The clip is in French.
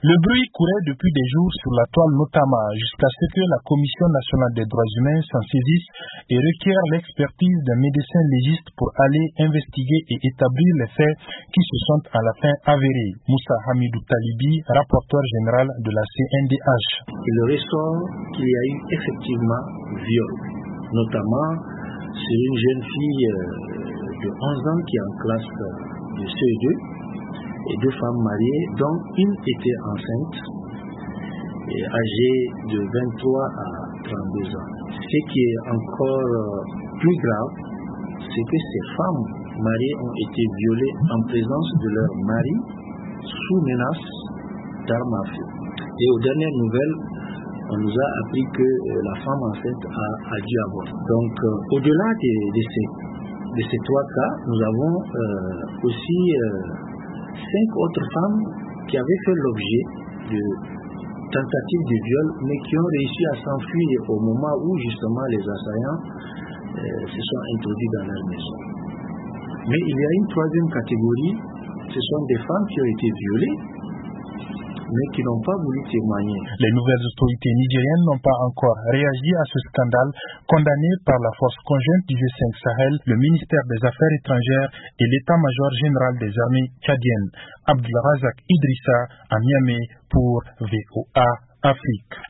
Le bruit courait depuis des jours sur la toile notamment jusqu'à ce que la Commission nationale des droits humains s'en saisisse et requiert l'expertise d'un médecin légiste pour aller investiguer et établir les faits qui se sont à la fin avérés. Moussa Hamidou Talibi, rapporteur général de la CNDH. Il ressort qu'il y a eu effectivement viol, notamment sur une jeune fille de 11 ans qui est en classe de CE2. Et 2 femmes mariées, dont une était enceinte et âgée de 23 à 32 ans. Ce qui est encore plus grave, c'est que ces femmes mariées ont été violées en présence de leur mari sous menace d'armes à feu. Et aux dernières nouvelles, on nous a appris que la femme enceinte a dû avorter. Donc, au-delà de ces 3 cas, nous avons aussi 5 autres femmes qui avaient fait l'objet de tentatives de viol, mais qui ont réussi à s'enfuir au moment où justement les assaillants se sont introduits dans leur maison. Mais il y a une 3e catégorie, ce sont des femmes qui ont été violées, mais qui n'ont pas voulu témoigner. Les nouvelles autorités nigériennes n'ont pas encore réagi à ce scandale condamné par la force conjointe du G5 Sahel, le ministère des Affaires étrangères et l'état-major général des armées tchadiennes. Abdulrazak Idrissa à Niamey pour VOA Afrique.